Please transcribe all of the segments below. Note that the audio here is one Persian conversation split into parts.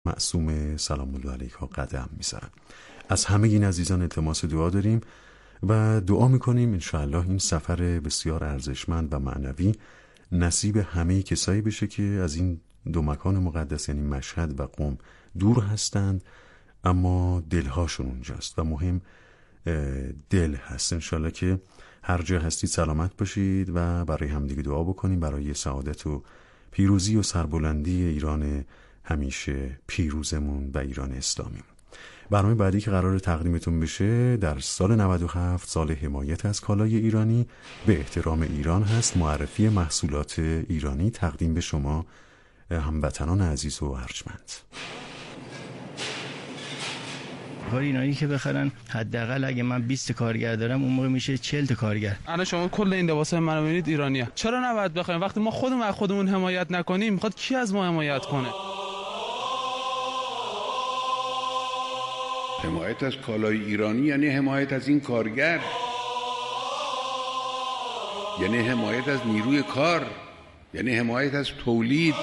معصوم سلام الله علیها قدم میذارن. از همه این عزیزان التماس دعا داریم و دعا میکنیم انشاءالله این سفر بسیار ارزشمند و معنوی نصیب همه کسایی بشه که از این دو مکان مقدس یعنی مشهد و قم دور هستند اما دلهاشون اونجاست و مهم دل هست. انشاءالله که هر جا هستید سلامت باشید و برای همدیگه دعا بکنیم برای سعادت و پیروزی و سربلندی ایران همیشه پیروزمون و ایران اسلامی. برنامه بعدی که قرار تقدیمتون بشه در سال 97 سال حمایت از کالای ایرانی به احترام ایران هست. معرفی محصولات ایرانی تقدیم به شما هموطنان عزیز و ارجمند. اینایی که بخرن حداقل اگه من 20 کارگر دارم اون موقع میشه 40 تا کارگر. الان شما کل این لباسای منو ببینید ایرانیه. چرا نباید بخریم؟ وقتی ما خودمون از خودمون حمایت نکنیم میخواد کی از ما حمایت کنه؟ حمایت از کالای ایرانی یعنی حمایت از این کارگر، یعنی حمایت از نیروی کار، یعنی حمایت از تولید.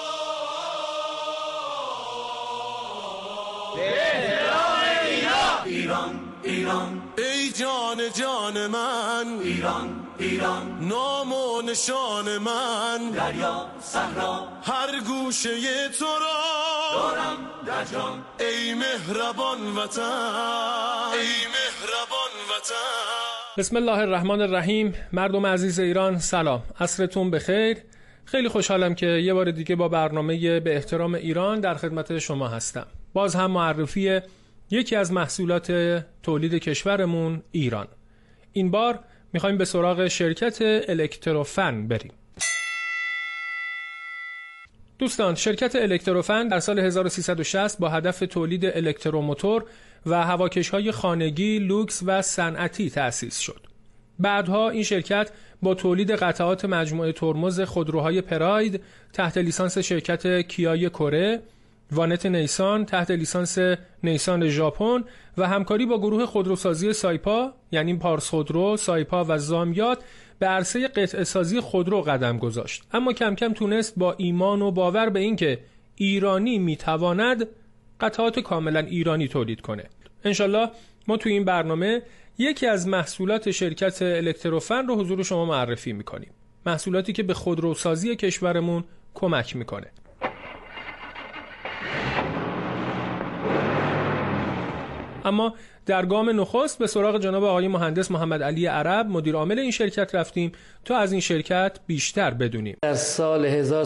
ایران ایران ای جان جان من، ایران ایران نام و نشان من، دریا صحرا هر گوشه تو را دارم در جان، ای مهربان وطن، ای مهربان وطن. بسم الله الرحمن الرحیم. مردم عزیز ایران سلام، عصرتون بخیر. خیلی خوشحالم که یه بار دیگه با برنامه به احترام ایران در خدمت شما هستم. باز هم معرفی یکی از محصولات تولید کشورمون ایران. این بار میخوایم به سراغ شرکت الکتروفن بریم. دوستان، شرکت الکتروفن در سال 1360 با هدف تولید الکتروموتور و هواکش‌های خانگی، لوکس و صنعتی تأسیس شد. بعدها این شرکت با تولید قطعات مجموعه ترمز خودروهای پراید تحت لیسانس شرکت کیای کره، وانت نیسان تحت لیسانس نیسان ژاپن و همکاری با گروه خودروسازی سایپا یعنی پارس خودرو، سایپا و زامیات به عرصه قطعه سازی خودرو قدم گذاشت. اما کم کم تونست با ایمان و باور به اینکه ایرانی میتواند قطعات کاملا ایرانی تولید کنه. انشالله ما توی این برنامه یکی از محصولات شرکت الکتروفن رو حضور شما معرفی میکنیم. محصولاتی که به خودروسازی کشورمون کمک میکنه. اما در گام نخست به سراغ جناب آقای مهندس محمد علی عرب مدیر عامل این شرکت رفتیم تا از این شرکت بیشتر بدونیم. در سال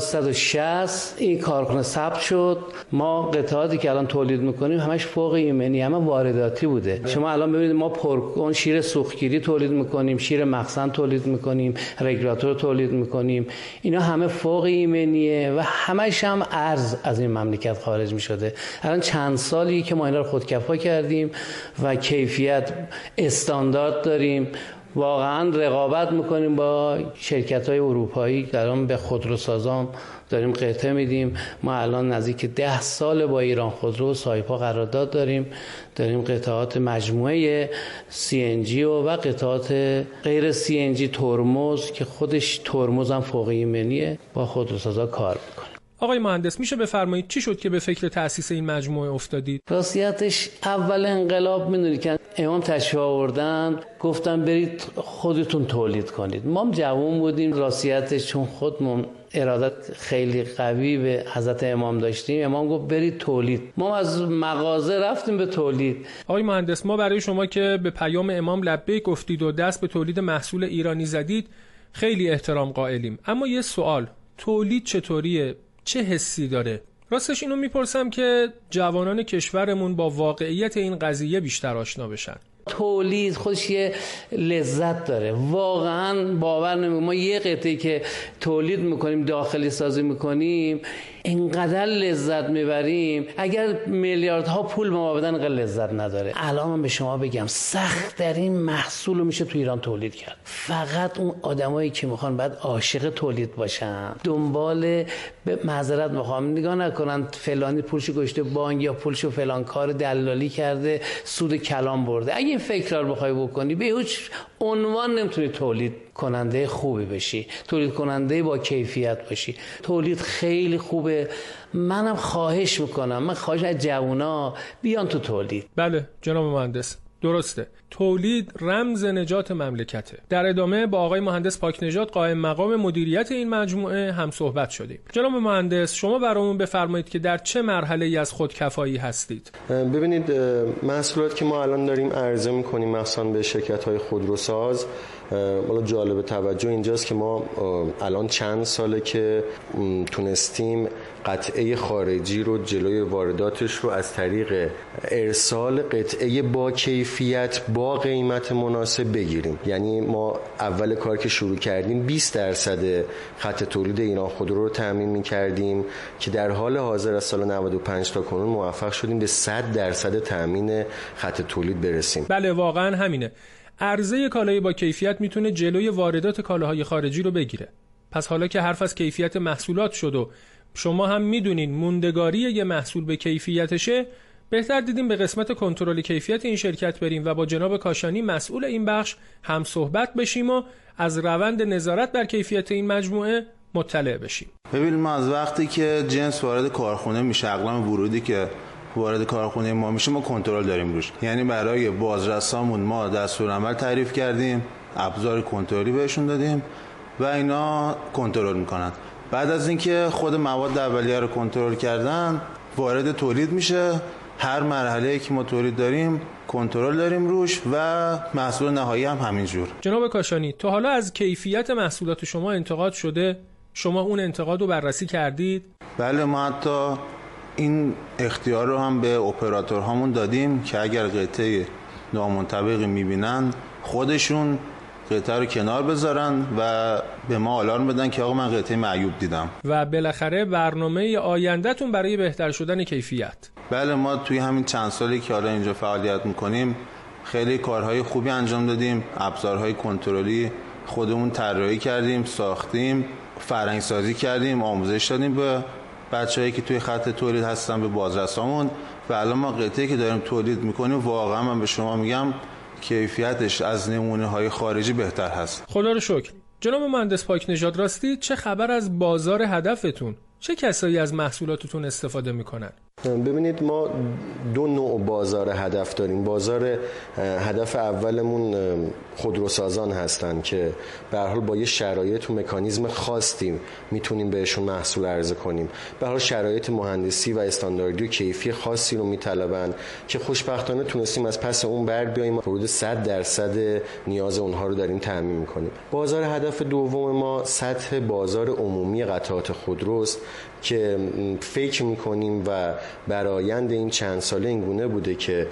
1360 این کارخانه ثبت شد. ما قطعاتی که الان تولید میکنیم همش فوق ایمنی، همه وارداتی بوده. شما الان ببینید ما پرکن شیر سوختگیری تولید میکنیم، شیر مخزن تولید میکنیم، رگولاتور تولید میکنیم. اینا همه فوق ایمنیه و همش هم ارز از این مملکت خارج میشده. الان چند سالی که ما اینا رو خودکفا کردیم و کیفیت استاندارد داریم. واقعا رقابت میکنیم با شرکت‌های اروپایی. الان به خودروسازان داریم قطعه میدیم. ما الان نزدیک 10 سال با ایران خودرو و سایپا قرارداد داریم قطعات مجموعه CNG و قطعات غیر CNG ترمز که خودش ترمز هم فوق ایمنیه با خودروسازا کار میکنه. آقای مهندس میشه بفرمایید چی شد که به فکر تأسیس این مجموعه افتادید؟ راستیتش اول انقلاب میدونید که امام تشریف آوردن گفتن برید خودتون تولید کنید. ما هم جوان بودیم، راستیتش چون خودمون ارادت خیلی قوی به حضرت امام داشتیم، امام گفت برید تولید. ما از مغازه رفتیم به تولید. آقای مهندس، ما برای شما که به پیام امام لبیک گفتید و دست به تولید محصول ایرانی زدید خیلی احترام قائلیم. اما یه سوال، تولید چطوریه؟ چه حسی داره؟ راستش اینو میپرسم که جوانان کشورمون با واقعیت این قضیه بیشتر آشنا بشن. تولید خودش یه لذت داره. واقعا باور نمیکنم ما یه قطعه که تولید میکنیم، داخلی سازی میکنیم، اینقدر لذت میبریم. اگر میلیاردها پول ما بدن اینقدر لذت نداره. الان من به شما بگم سخت در این محصول رو میشه تو ایران تولید کرد. فقط اون آدمایی که میخوان بعد عاشق تولید باشن، دنبال به معذرت میخوام نگاه نکنن فلانی پولشو گشته بانک یا پولشو فلان کار دلالی کرده سود کلام برده. اگه این فکر رو بخوای بکنی به هیچ عنوان نمیتونی تولید کننده خوبی بشی، تولید کننده با کیفیت باشی. تولید خیلی خوبه. منم خواهش میکنم، من خواهش از جوونا بیان تو تولید. بله جناب مهندس، درسته. تولید رمز نجات مملکته. در ادامه با آقای مهندس پاکنژاد قائم مقام مدیریت این مجموعه هم صحبت شدیم. جناب مهندس، شما برامون بفرمایید که در چه مرحله‌ای از خودکفایی هستید؟ ببینید، محصولات که ما الان داریم عرضه می‌کنیم مثلا به شرکت‌های خودروساز، حالا جالب توجه اینجاست که ما الان چند ساله که تونستیم قطعه خارجی رو جلوی وارداتش رو از طریق ارسال قطعه با کیفیت با قیمت مناسب بگیریم. یعنی ما اول کار که شروع کردیم 20% خط تولید ایران خودرو رو تامین می‌کردیم که در حال حاضر از سال 95 تا کنون موفق شدیم به 100% تامین خط تولید برسیم. بله واقعا همینه. عرضه کالای با کیفیت میتونه جلوی واردات کالاهای خارجی رو بگیره. پس حالا که حرف از کیفیت محصولات شد و شما هم میدونین موندگاری یه محصول به کیفیتشه، بهتر دیدیم به قسمت کنترل کیفیت این شرکت بریم و با جناب کاشانی مسئول این بخش هم صحبت بشیم و از روند نظارت بر کیفیت این مجموعه مطلع بشیم. ببین، ما از وقتی که جنس وارد کارخونه میشه، اقلام ورودی که وارد کارخونه ما میشه، ما کنترل داریم روش. یعنی برای بازرسامون ما دستورالعمل تعریف کردیم، ابزار کنترلی بهشون دادیم و اینا کنترل میکنن. بعد از اینکه خود مواد اولیه رو کنترل کردن، وارد تولید میشه. هر مرحله‌ای که ما تولید داریم کنترل داریم روش و محصول نهایی هم همینجور. جناب کاشانی، تا حالا از کیفیت محصولات شما انتقاد شده؟ شما اون انتقاد رو بررسی کردید؟ بله، ما حتی این اختیار رو هم به اپراتورهامون دادیم که اگر قطعه نامنطبقی میبینن خودشون قطعه رو کنار بذارن و به ما آلارم بدن که آقا من قطعه معیوب دیدم. و بالاخره برنامه آینده‌تون برای بهتر شدن کیفیت. بله، ما توی همین چند سالی که حالا اینجا فعالیت میکنیم خیلی کارهای خوبی انجام دادیم. ابزارهای کنترلی خودمون طراحی کردیم، ساختیم، فرهنگ‌سازی کردیم، آموزش دادیم به بچه‌هایی که توی خط تولید هستن، به بازرسامون. و الان ما قطعه‌ای که داریم تولید میکنیم واقعا من به شما میگم کیفیتش از نمونه‌های خارجی بهتر هست. خدا رو شکر. جناب مهندس پاکنژاد، راستی چه خبر از بازار هدفتون؟ چه کسایی از محصولاتتون استفاده میکنن؟ ببینید، ما دو نوع بازار هدف داریم. بازار هدف اولمون خودروسازان هستن که به هر حال با یه شرایط و مکانیزم خاصی میتونیم بهشون محصول عرضه کنیم. به هر حال شرایط مهندسی و استانداردی و کیفی خاصی رو میطلبن که خوشبختانه تونستیم از پس اون بر بیاییم. حدود 100% نیاز اونها رو داریم تامین میکنیم. بازار هدف دوم ما سطح بازار عمومی قطعات خودروست که فکر میکنیم و برآیند این چند ساله اینگونه بوده که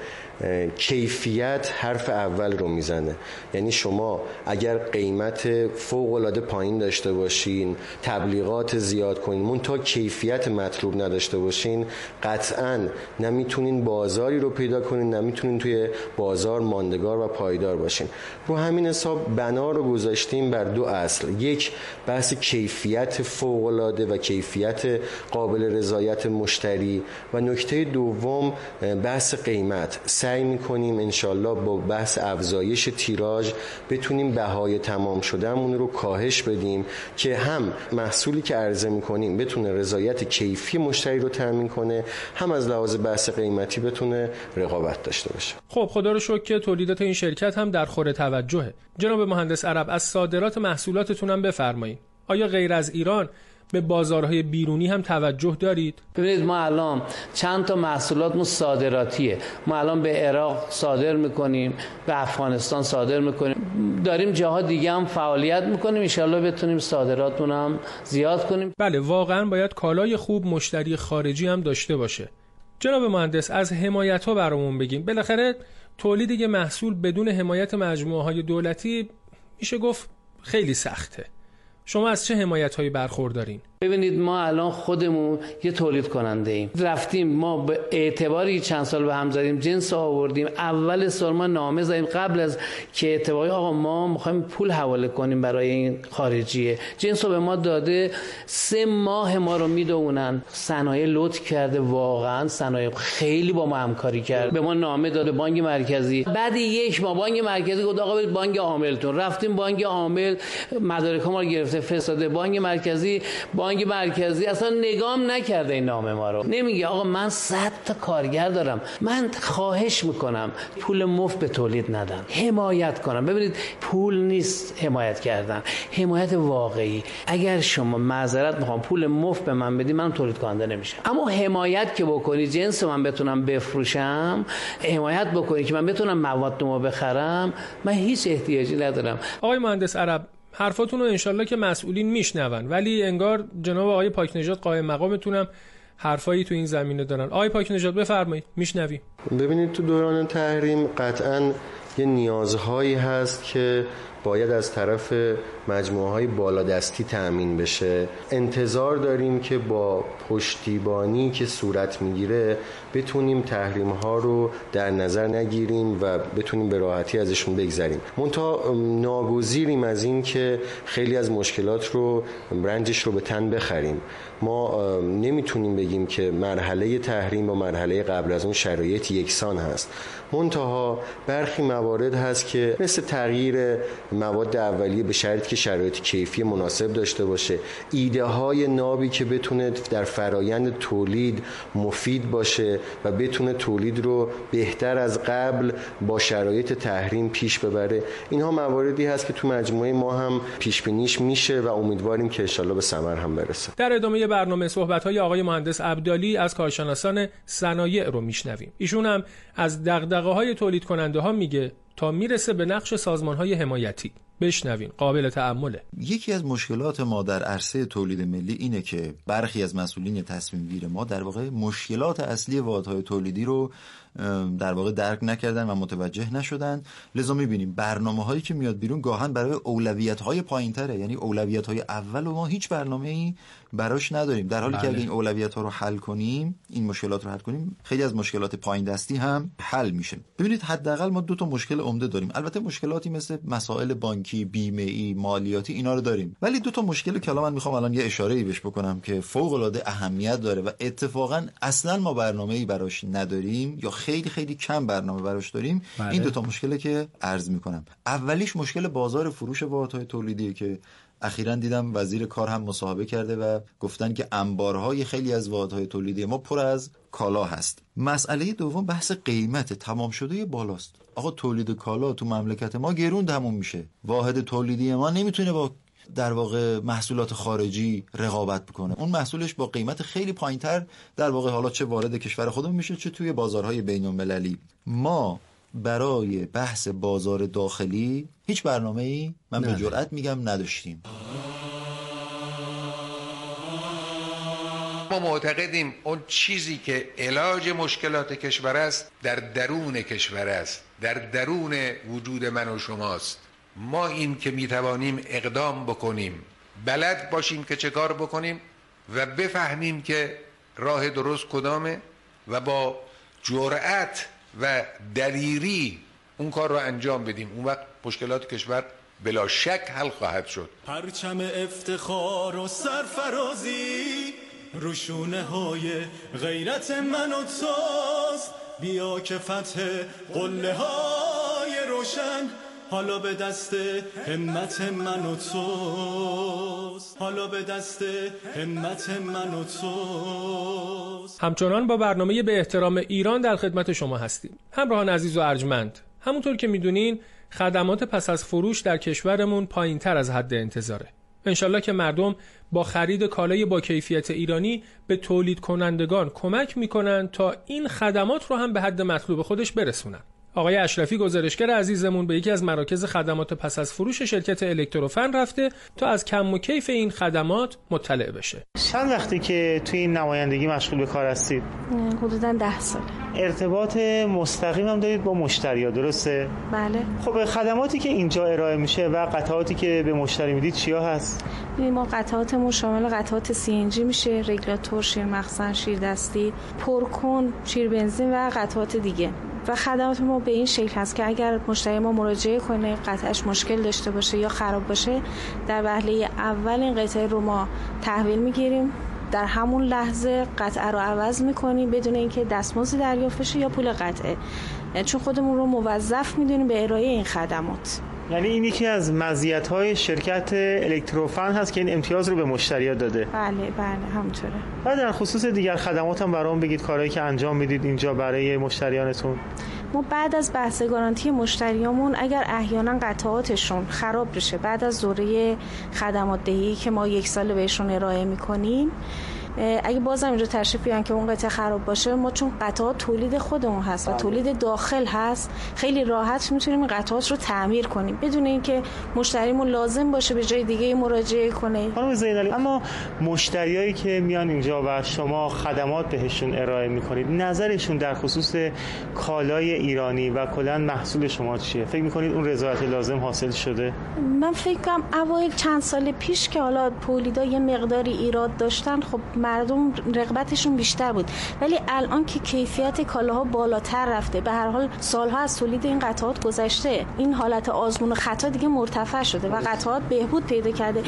کیفیت حرف اول رو میزنه. یعنی شما اگر قیمت فوق العاده پایین داشته باشین، تبلیغات زیاد کنین، منتها کیفیت مطلوب نداشته باشین، قطعاً نمیتونین بازاری رو پیدا کنین، نمیتونین توی بازار ماندگار و پایدار باشین. رو همین حساب بنا رو گذاشتیم بر دو اصل. یک، بحث کیفیت فوق العاده و کیفیت قابل رضایت مشتری و نکته دوم بحث قیمت. سعی میکنیم انشالله با بحث افزایش تیراژ بتونیم بهای تمام شدهمون رو کاهش بدیم که هم محصولی که عرضه میکنیم بتونه رضایت کیفی مشتری رو تامین کنه، هم از لحاظ بحث قیمتی بتونه رقابت داشته باشه. خب خدا رو شکر که تولیدات این شرکت هم در خور توجهه. جناب مهندس عرب، از صادرات محصولاتتون هم بفرمایید. آیا غیر از ایران به بازارهای بیرونی هم توجه دارید؟ ببینید، ما الان چند تا محصولاتمون صادراتیه. ما الان به عراق صادر میکنیم، به افغانستان صادر میکنیم، داریم جاها دیگه هم فعالیت میکنیم. ان شاءالله بتونیم صادراتمون هم زیاد کنیم. بله، واقعا باید کالای خوب مشتری خارجی هم داشته باشه. جناب مهندس، از حمایت‌ها برامون بگیم. بالاخره تولید یه محصول بدون حمایت مجموعه‌های دولتی میشه گفت خیلی سخته. شما از چه حمایت‌هایی برخوردارین؟ ببینید ما الان خودمون یه تولید کننده ایم، رفتیم ما به اعتباری چند سال به هم زدیم، جنس آوردیم، اول سال ما نامه زدیم قبل از که اعتباری آقا ما میخوایم پول حواله کنیم برای این خارجیه، جنس رو به ما داده، 3 ماه ما رو میدونن. صنایع لطف کرده، واقعا صنایع خیلی با ما همکاری کرد، به ما نامه داده بانک مرکزی. بعد 1 ماه بانک مرکزی گفت آقا برید بانک عاملتون، رفتیم بانک عامل، مدارک ما رو گرفته فرستاده بانک مرکزی اصلا نگام نکرده این نامه ما رو. نمیگه آقا من 100 تا کارگر دارم، من خواهش میکنم پول مفت به تولید ندن، حمایت کنم. ببینید پول نیست حمایت کردن، حمایت واقعی. اگر شما معذرت میخوام پول مفت به من بدی، من تولید کننده نمیشم، اما حمایت که بکنی جنس من بتونم بفروشم، حمایت بکنی که من بتونم مواد نو بخرم، من هیچ احتیاجی ندارم. آقای مهندس عرب، حرفاتون رو انشالله که مسئولین میشنون، ولی انگار جناب آقای پاکنژاد قائم مقامتونم حرفایی تو این زمینه دارن. آقای پاکنژاد بفرمایید، میشنویم. ببینید تو دوران تحریم قطعاً یه نیازهایی هست که باید از طرف مجموعه‌های بالادستی تأمین بشه. انتظار داریم که با پشتیبانی که صورت میگیره بتونیم تحریم‌ها رو در نظر نگیریم و بتونیم به راحتی ازشون بگذریم. منتها ناگزیریم از این که خیلی از مشکلات رو رنجش رو به تن بخریم. ما نمیتونیم بگیم که مرحله تحریم و مرحله قبل از اون شرایط یکسان هست. منتها برخی موارد هست که مثل تغییر مواد اولیه به شرطی که شرایط کیفی مناسب داشته باشه، ایده های نابی که بتونه در فرایند تولید مفید باشه و بتونه تولید رو بهتر از قبل با شرایط تحریم پیش ببره، اینها مواردی هست که تو مجموعه ما هم پیش بینیش میشه و امیدواریم که انشالله به ثمر هم برسه. در ادامه برنامه صحبت‌های آقای مهندس عبدالی از کارشناسان صنایع رو میشنویم. ایشون هم از دغدغه‌های تولید کننده ها میگه تا میرسه به نقش سازمان‌های حمایتی. بشنوین، قابل تأمله. یکی از مشکلات ما در عرصه تولید ملی اینه که برخی از مسئولین تصمیم گیر ما در واقع مشکلات اصلی واحدهای تولیدی رو در واقع درک نکردن و متوجه نشدن. لذا می‌بینیم برنامه‌هایی که میاد بیرون گاهن برای اولویت‌های پایین‌تره، یعنی اولویت‌های اول و ما هیچ برنامه‌ای براش نداریم، در حالی که اگه این اولویت‌ها رو حل کنیم، این مشکلات رو حل کنیم، خیلی از مشکلات پایین دستی هم حل میشه. ببینید حداقل ما 2 تا مشکل عمده داریم. البته مشکلاتی مثل مسائل بانکی، بیمه‌ای، مالیاتی اینا رو داریم، ولی 2 تا مشکل که من می‌خوام الان یه اشاره‌ای بهش بکنم که فوق‌العاده اهمیت داره و اتفاقاً اصلاً ما برنامه‌ای براش نداریم یا خیلی خیلی کم برنامه براش داریم. این 2 تا مشکلی که عرض می‌کنم. اولیش مشکل بازار فروش واحدهای تولیدیه که اخیراً دیدم وزیر کار هم مصاحبه کرده و گفتن که انبارهای خیلی از واحدهای تولیدی ما پر از کالا هست. مسئله دوم بحث قیمت تمام شده بالاست. آقا تولید کالا تو مملکت ما گرون تموم میشه. واحد تولیدی ما نمیتونه با در واقع محصولات خارجی رقابت بکنه. اون محصولش با قیمت خیلی پایینتر در واقع حالا چه وارد کشور خودمون میشه چه توی بازارهای بین‌المللی. ما برای بحث بازار داخلی هیچ برنامه‌ای من به جرئت میگم نداشتیم. ما معتقدیم اون چیزی که علاج مشکلات کشور است در درون کشور است، در درون وجود من و شماست. ما این که میتوانیم اقدام بکنیم، بلد باشیم که چه کار بکنیم و بفهمیم که راه درست کدامه و با جرأت و دلیری اون کار رو انجام بدیم، اون وقت مشکلات کشور بلا شک حل خواهد شد. پرچم افتخار و سرفرازی روشونه های غیرت من و توست، بیا که فتح قله های روشن حالا به دست همت من و توست، حالا به دست همت من و توست. همچنان با برنامه به احترام ایران در خدمت شما هستیم. همراهان عزیز و ارجمند، همونطور که میدونین خدمات پس از فروش در کشورمون پایین‌تر از حد انتظاره. انشالله که مردم با خرید کالای با کیفیت ایرانی به تولید کنندگان کمک میکنن تا این خدمات رو هم به حد مطلوب خودش برسونن. آقای اشرفی گزارشگر عزیزمون به یکی از مراکز خدمات پس از فروش شرکت الکتروفن رفته تا از کم و کیف این خدمات مطلع بشه. چند وقتی که توی این نمایندگی مشغول به کار هستید؟ حدوداً 10 ساله. ارتباط مستقیم هم دارید با مشتری‌ها، درسته؟ بله. خب خدماتی که اینجا ارائه میشه و قطعاتی که به مشتری میدید چیا هست؟ ما قطعاتمون شامل قطعات CNG میشه، رگولاتور، شیر مخزن، شیر دستی، پرکن، شیر بنزین و قطعات دیگه. و خدمات ما به این شکل هست که اگر مشتری ما مراجعه کنه قطعش مشکل داشته باشه یا خراب باشه، در وهله اول این قطعه رو ما تحویل میگیریم، در همون لحظه قطعه رو عوض میکنیم بدون اینکه دستمزدی دریافت بشه یا پول قطعه، چون خودمون رو موظف میدونیم به ارائه این خدمات. یعنی این یکی از مزیت‌های شرکت الکتروفن هست که این امتیاز رو به مشتری‌ها داده. بله همونطوره. و در خصوص دیگر خدمات هم برام بگید، کارهایی که انجام میدید اینجا برای مشتریانتون. ما بعد از بحث گارانتی مشتریامون اگر احیانا قطعاتشون خراب بشه بعد از دوره خدمات دهی که ما 1 سال بهشون ارائه میکنیم، اگه بازم اینجا تشریف بیارن که اون قطعه خراب باشه، ما چون قطعات تولید خودمون هست و تولید داخل هست، خیلی راحت میتونیم این قطعات رو تعمیر کنیم بدون اینکه مشتریمون لازم باشه به جای دیگه مراجعه کنه. خانم زینالی، اما مشتریایی که میان اینجا و شما خدمات بهشون ارائه میکنید، نظرشون در خصوص کالای ایرانی و کلا محصول شما چیه؟ فکر میکنید اون رضایت لازم حاصل شده؟ من فکر کنم اوایل چند سال پیش که حالا تولیدا یه مقداری ایراد داشتن، خب مردم رغبتشون بیشتر بود، ولی الان که کیفیت کالاها بالاتر رفته، به هر حال سالها از تولید این قطعات گذشته، این حالت آزمون و خطا دیگه مرتفع شده و قطعات بهبود پیدا کرده.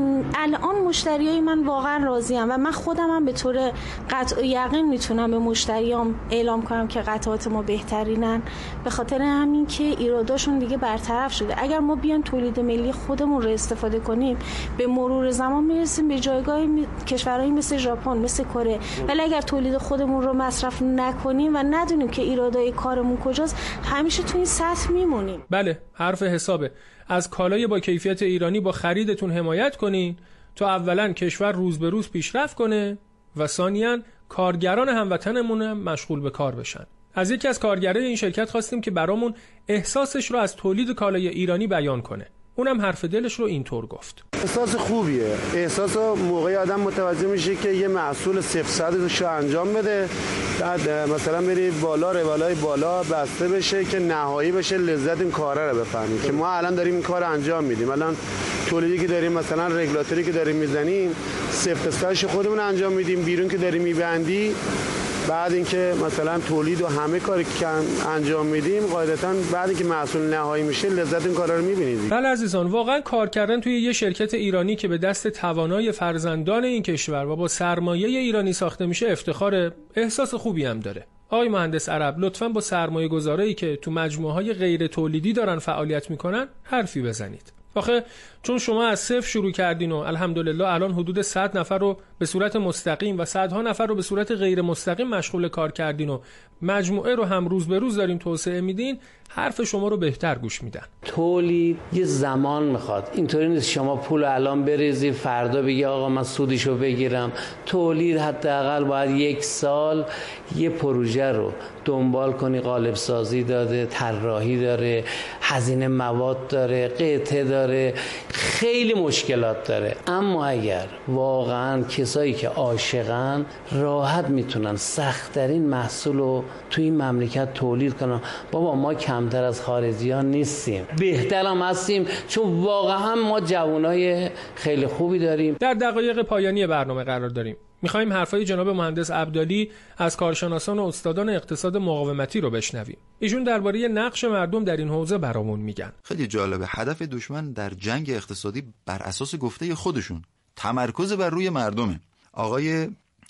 الان مشتریای من واقعا راضی‌ام و من خودم هم به طور قطع یقین میتونم به مشتریام اعلام کنم که قطعات ما بهترینن، به خاطر همین که ایراداشون دیگه برطرف شده. اگر ما بیایم تولید ملی خودمون رو استفاده کنیم، به مرور زمان میرسیم به جایگاه کشورهایی مثل ژاپن، مثل کره. ولی اگر تولید خودمون رو مصرف نکنیم و ندونیم که ایرادای کارمون کجاست، همیشه تو این سطح میمونیم. بله، حرف حسابه. از کالای با کیفیت ایرانی با خریدتون حمایت کنین تا اولا کشور روز به روز پیشرفت کنه و ثانیاً کارگران هموطنمون مشغول به کار بشن. از یکی از کارگرای این شرکت خواستیم که برامون احساسش رو از تولید کالای ایرانی بیان کنه. اونم حرف دلش رو اینطور گفت. احساس خوبیه. احساس موقعی آدم متوجه میشه که یه محصول 0-100 رو انجام بده، بعد مثلا بری بالا، روالای بالا بسته بشه که نهایی بشه، لذت این کاره رو بفهمیم که ما الان داریم این کار انجام میدیم. الان تولیدی که داریم، مثلا رگولاتوری که داریم میزنیم، 0-100 خودمون انجام میدیم، بیرون که داریم میبندی، بعد اینکه مثلا تولید و همه کاری که انجام میدیم، قاعدتاً بعد اینکه محصول نهایی میشه لذت این کارا رو میبینید. بله عزیزان، واقعا کار کردن توی یه شرکت ایرانی که به دست توانای فرزندان این کشور و با سرمایه ایرانی ساخته میشه افتخار، احساس خوبی هم داره. آقای مهندس عرب، لطفاً با سرمایه گذارایی که تو مجموعه‌های غیر تولیدی دارن فعالیت میکنن حرفی بزنید. آخه چون شما از صفر شروع کردین و الحمدلله الان حدود 100 نفر رو به صورت مستقیم و صدها نفر رو به صورت غیر مستقیم مشغول کار کردین و مجموعه رو هم روز به روز دارین توسعه میدین، حرف شما رو بهتر گوش میدن. تولید یه زمان میخواد، اینطوری نیست شما پول الان بریزی فردا بگی آقا من سودشو بگیرم. تولید حداقل باید 1 سال یه پروژه رو دنبال کنی، قالب سازی داره، طراحی داره، هزینه مواد داره، قطعه داره، خیلی مشکلات داره. اما اگر واقعا کسایی که عاشقن راحت میتونن سخت‌ترین محصول رو توی این مملکت تولید کنن. بابا ما کمتر از خارجیان نیستیم، بهتر هم هستیم، چون واقعا ما جوانای خیلی خوبی داریم. در دقایق پایانی برنامه قرار داریم. میخوایم حرفای جناب مهندس عبدالی از کارشناسان و استادان اقتصاد مقاومتی رو بشنویم. ایشون درباره نقش مردم در این حوزه برامون میگن. خیلی جالبه. هدف دشمن در جنگ اقتصادی بر اساس گفته خودشون تمرکز بر روی مردمه. آقای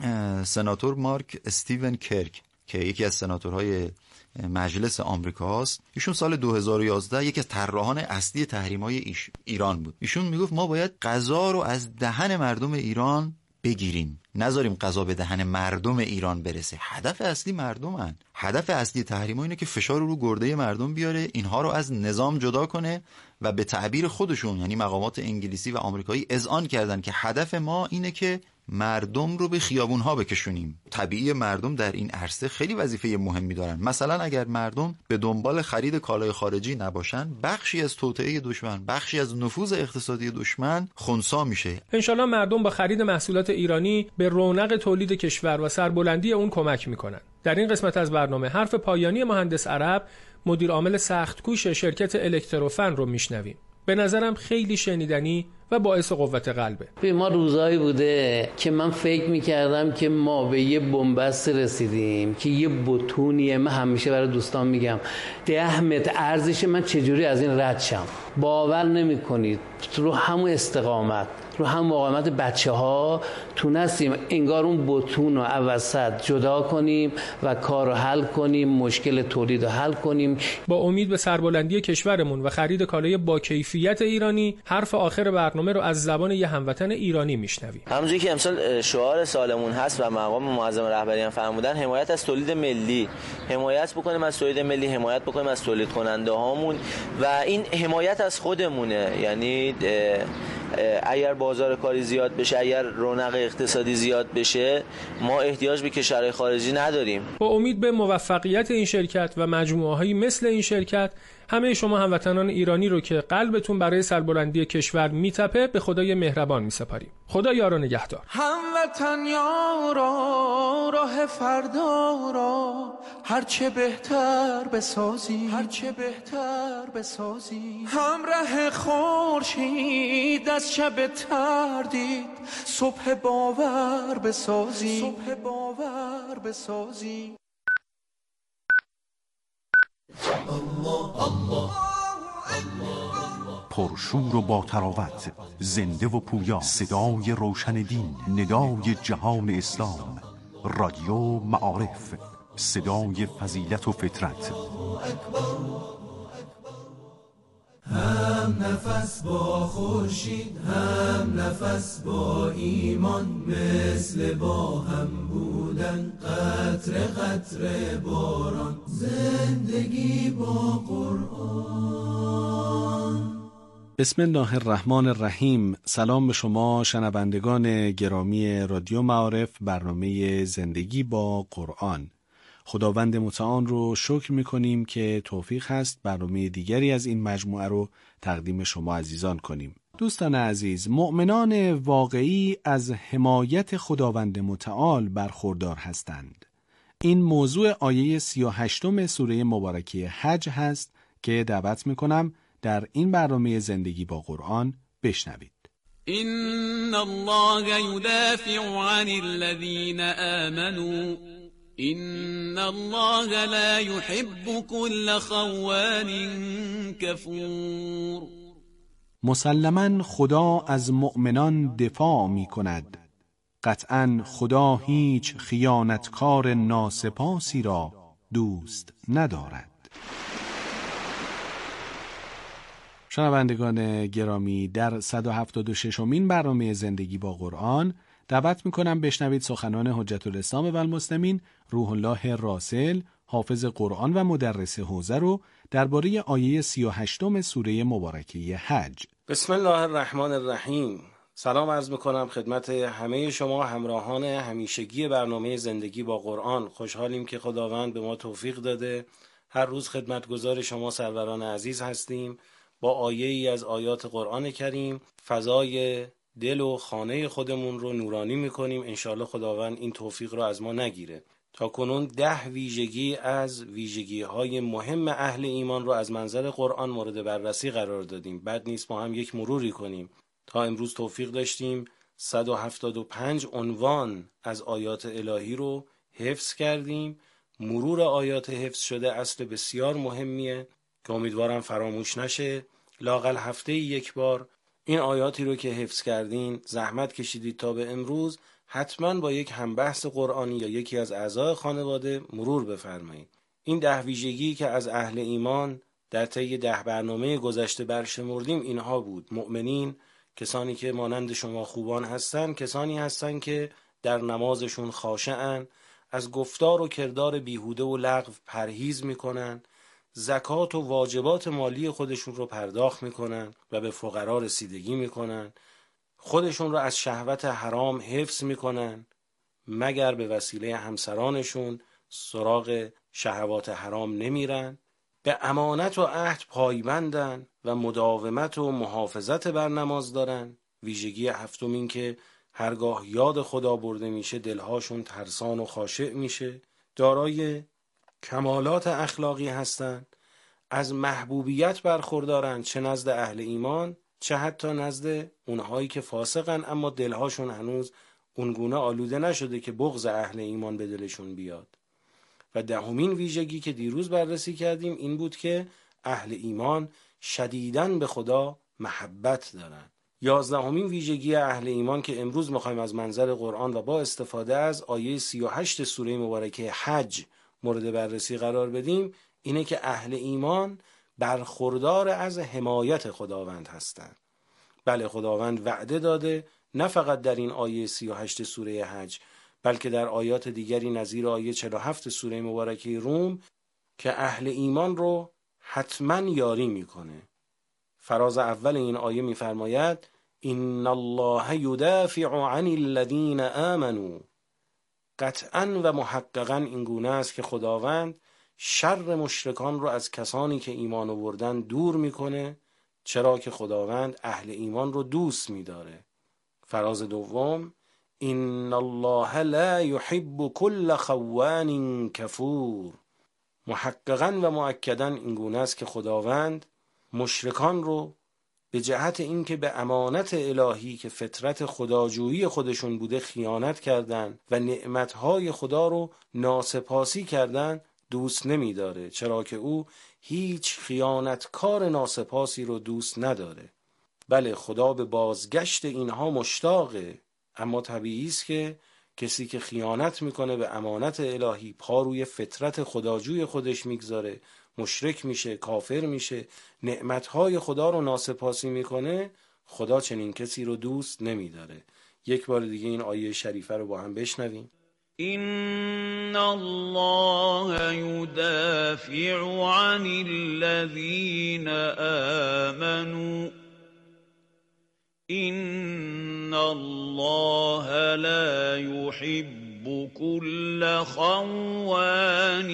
سناتور مارک استیون کرک که یکی از سناتورهای مجلس آمریکا هست، ایشون سال 2011 یکی از طراحان اصلی تحریم‌های ایران بود. ایشون میگفت ما باید غذا رو از دهن مردم ایران بگیریم، نذاریم غذا به دهن مردم ایران برسه. هدف اصلی مردمن. هدف اصلی تحریم‌ها اینه که فشار رو گرده مردم بیاره، اینها رو از نظام جدا کنه و به تعبیر خودشون، یعنی مقامات انگلیسی و آمریکایی، اذعان کردن که هدف ما اینه که مردم رو به خیابون‌ها بکشونیم. طبیعی مردم در این عرصه خیلی وظیفه مهمی دارن. مثلا اگر مردم به دنبال خرید کالای خارجی نباشن، بخشی از توطئه دشمن، بخشی از نفوذ اقتصادی دشمن خنثی میشه. انشالله مردم با خرید محصولات ایرانی به رونق تولید کشور و سربلندی اون کمک میکنن. در این قسمت از برنامه حرف پایانی مهندس عرب، مدیر عامل سخت‌کوش شرکت الکتروفن رو میشنویم. به نظرم خیلی شنیدنی و باعث قوت قلبه. ما روزایی بوده که من فکر میکردم که ما به یه بنبست رسیدیم که یه بتونیه. من همیشه برای دوستان میگم 10 متر عرضش، من چجوری از این رد شم؟ باور نمیکنید رو همون استقامت، رو هم مقاومت بچه‌ها تونستیم انگار اون بتون رو وسط جدا کنیم و کار رو حل کنیم، مشکل تولید رو حل کنیم. با امید به سربلندی کشورمون و خرید کالای با کیفیت ایرانی، حرف آخر برنامه رو از زبان یه هموطن ایرانی میشنویم. همونجوری که امسال شعار سالمون هست و مقام معظم رهبری هم فرمودن، حمایت از تولید ملی، حمایت بکنیم از تولید ملی، حمایت بکنیم از تولید کننده هامون و این حمایت از خودمونه. یعنی اگر بازار کاری زیاد بشه، اگر رونق اقتصادی زیاد بشه، ما احتیاج به کشورهای خارجی نداریم. با امید به موفقیت این شرکت و مجموعه‌هایی مثل این شرکت، همه شما هموطنان ایرانی رو که قلبتون برای سربلندی کشور میتپه به خدای مهربان میسپاریم. خدا یار و نگهدار. هموطن یارا، راه فردا را هرچه بهتر بسازی، هرچه بهتر بسازی. همراه خورشید از شب تردید، صبح باور بسازی، صبح باور بسازی. پرشور و با تراوت، زنده و پویا، صدای روشن دین، ندای جهان اسلام، رادیو معارف، صدای فضیلت و فطرت. هم نفس با خورشید، هم نفس با ایمان، مثل با هم بودن قطره قطره باران، زندگی با قرآن. بسم الله الرحمن الرحیم. سلام به شما شنوندگان گرامی رادیو معارف، برنامه زندگی با قرآن. خداوند متعال رو شکر میکنیم که توفیق هست برنامه دیگری از این مجموعه رو تقدیم شما عزیزان کنیم. دوستان عزیز، مؤمنان واقعی از حمایت خداوند متعال برخوردار هستند. این موضوع آیه 38 سوره مبارکه حج هست که دعوت میکنم در این برنامه زندگی با قرآن بشنوید. ان الله يدافع عن الذين آمنوا ان الله لا يحب كل خوان كفور. مسلماً خدا از مؤمنان دفاع می کند. قطعاً خدا هیچ خیانتکار ناسپاسی را دوست ندارد. شنوندگان گرامی، در 176مین برنامه زندگی با قرآن دعوت میکنم بشنوید سخنان حجت الاسلام و المسلمین روح الله راسل، حافظ قرآن و مدرس حوزه رو درباره آیه 38 سوره مبارکه حج. بسم الله الرحمن الرحیم. سلام عرض میکنم خدمت همه شما همراهان همیشگی برنامه زندگی با قرآن. خوشحالیم که خداوند به ما توفیق داده هر روز خدمتگزار شما سروران عزیز هستیم. با آیه‌ای از آیات قرآن کریم فضای دل و خانه خودمون رو نورانی میکنیم. انشاءالله خداوند این توفیق رو از ما نگیره. تا کنون 10 ویژگی از ویژگی‌های مهم اهل ایمان رو از منظر قرآن مورد بررسی قرار دادیم. بد نیست ما هم یک مروری کنیم. تا امروز توفیق داشتیم 175 عنوان از آیات الهی رو حفظ کردیم. مرور آیات حفظ شده اصل بسیار مهمیه که امیدوارم فراموش نشه. لااقل هفته یک بار این آیاتی رو که حفظ کردین، زحمت کشیدید تا به امروز، حتما با یک همبحث قرآنی یا یکی از اعضای خانواده مرور بفرمایید. این 10 ویژگی که از اهل ایمان در طی 10 برنامه گذشته برشمردیم اینها بود. مؤمنین، کسانی که مانند شما خوبان هستن، کسانی هستن که در نمازشون خاشعن، از گفتار و کردار بیهوده و لغو پرهیز میکنن، زکات و واجبات مالی خودشون رو پرداخت میکنن و به فقرا رسیدگی میکنن، خودشون رو از شهوت حرام حفظ میکنن مگر به وسیله همسرانشون سراغ شهوات حرام نمیرن، به امانت و عهد پایبندن و مداومت و محافظت بر نماز دارن. ویژگی هفتم این که هرگاه یاد خدا برده میشه دلهاشون ترسان و خاشع میشه، دارای کمالات اخلاقی هستن، از محبوبیت برخوردارن چه نزد اهل ایمان چه حتی نزد اونهایی که فاسقن اما دلهاشون هنوز اونگونه آلوده نشده که بغض اهل ایمان به دلشون بیاد. و دهمین ویژگی که دیروز بررسی کردیم این بود که اهل ایمان شدیداً به خدا محبت دارن. 11مین ویژگی اهل ایمان که امروز میخوایم از منظر قرآن و با استفاده از آیه 38 سوره مبارکه حج مورد بررسی قرار بدیم اینه که اهل ایمان برخوردار از حمایت خداوند هستند. بله، خداوند وعده داده نه فقط در این آیه 38 سوره حج بلکه در آیات دیگری نظیر آیه 47 سوره مبارکه روم که اهل ایمان رو حتما یاری میکنه. فراز اول این آیه میفرماید ان الله یدافع عن الذین آمنوا. قطعا و محققا این گونه است که خداوند شر مشرکان رو از کسانی که ایمان آوردن دور میکنه، چرا که خداوند اهل ایمان رو دوست میداره. فراز دوم ان الله لا يحب كل خوان کفور. محققا و مؤکدا این گونه است که خداوند مشرکان رو به جهت اینکه به امانت الهی که فطرت خداجویی خودشون بوده خیانت کردن و نعمتهای خدا رو ناسپاسی کردن دوست نمیداره، چرا که او هیچ خیانتکار ناسپاسی رو دوست نداره. بله، خدا به بازگشت اینها مشتاقه، اما طبیعی است که کسی که خیانت میکنه به امانت الهی، پا روی فطرت خداجوی خودش میگذاره، مشرک میشه، کافر میشه، نعمتهای خدا رو ناسپاسی میکنه، خدا چنین کسی رو دوست نمیداره. یک بار دیگه این آیه شریفه رو با هم بشنویم. ان الله یدافع عن الذین آمنوا ان الله لا يحب كل خوان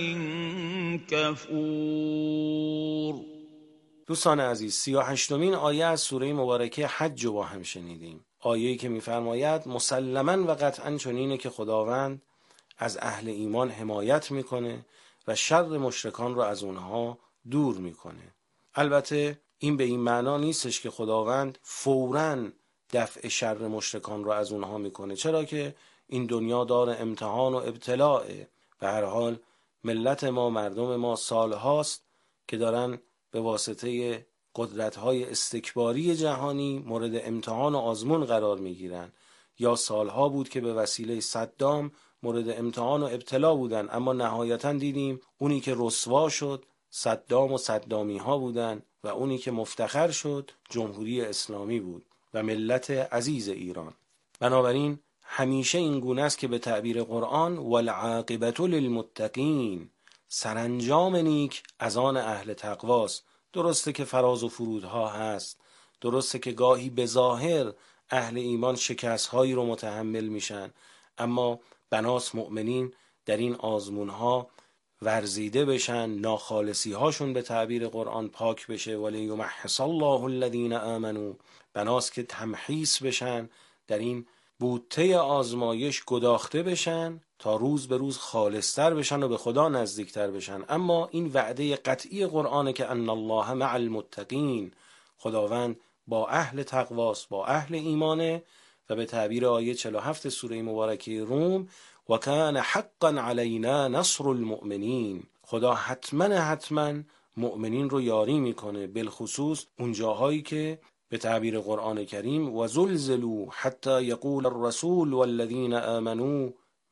کفور. دوستان عزیز، 38مین آیه از سوره مبارکه حج رو با هم شنیدیم. آیه‌ای که می‌فرماید مسلماً و قطعاً چنینه که خداوند از اهل ایمان حمایت میکنه و شر مشرکان رو از اونها دور میکنه. البته این به این معنا نیستش که خداوند فوراً دفع شر مشرکان رو از اونها میکنه، چرا که این دنیا دار امتحان و ابتلاعه. به هر حال ملت ما، مردم ما سال هاست که دارن به واسطه قدرت‌های استکباری جهانی مورد امتحان و آزمون قرار میگیرن، یا سالها بود که به وسیله صدام مورد امتحان و ابتلا بودن، اما نهایتاً دیدیم اونی که رسوا شد صدام و صدامی ها بودن و اونی که مفتخر شد جمهوری اسلامی بود و ملت عزیز ایران. بنابراین همیشه این گونه است که به تعبیر قرآن والعاقبة للمتقین، سرانجام نیک از آن اهل تقواست. درسته که فراز و فرودها هست، درسته که گاهی به ظاهر اهل ایمان شکست‌هایی رو متحمل میشن، اما بناس مؤمنین در این آزمونها ورزیده بشن، ناخالصی هاشون به تعبیر قرآن پاک بشه. ولیمحص الله الذین آمنوا، بناس که تمحیص بشن، در این بوته آزمایش گداخته بشن تا روز به روز خالصتر بشن و به خدا نزدیکتر بشن. اما این وعده قطعی قرآنه که ان الله مع المتقین، خداوند با اهل تقواست، با اهل ایمانه. و به تعبیر آیه 47 سوره مبارکه روم و کان حقا علینا نصر المؤمنین، خدا حتما مؤمنین رو یاری میکنه، بالخصوص اون جاهایی که به تعبیر قرآن کریم و زلزلوا حتی یقول الرسول والذین آمنوا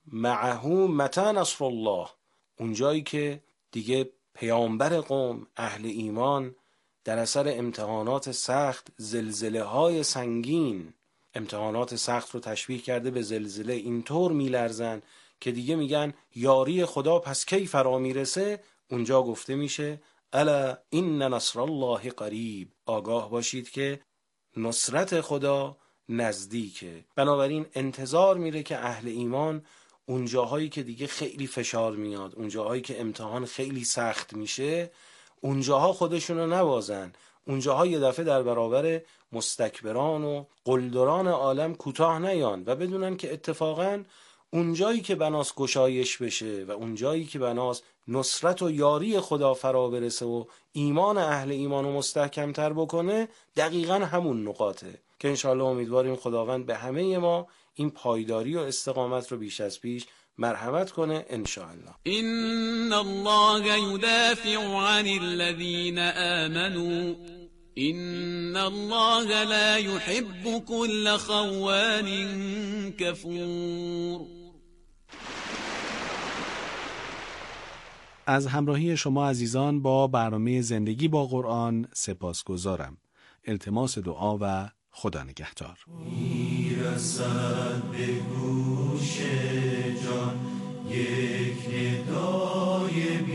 معه متى نصر الله، اونجایی که دیگه پیامبر قوم، اهل ایمان، در اثر امتحانات سخت، زلزله های سنگین، امتحانات سخت رو تشبیه کرده به زلزله، اینطور میلرزن که دیگه میگن یاری خدا پس کی فرا میرسه. اونجا گفته میشه الا این نصر الله قریب، آگاه باشید که نصرت خدا نزدیکه. بنابراین انتظار میره که اهل ایمان اون جاهایی که دیگه خیلی فشار میاد، اون جاهایی که امتحان خیلی سخت میشه، اون جاها خودشونو نبازن، اون جاها یه دفعه در برابر مستکبران و قلدران عالم کوتاه نیان و بدونن که اتفاقاً اون جایی که بناس گشایش بشه و اون جایی که بناس نصرت و یاری خدا فرا برسه و ایمان اهل ایمان رو مستحکم‌تر بکنه، دقیقاً همون نقاطه که انشاءالله امیدواریم خداوند به همه ما این پایداری و استقامت رو بیش از پیش مرحمت کنه انشاءالله. ان الله يدافع عن الذين آمنوا ان الله لا يحب كل خوان كفور. از همراهی شما عزیزان با برنامه زندگی با قرآن سپاسگزارم. التماس دعا و خدا نگهدار. میرسد به گوش جان یک ندای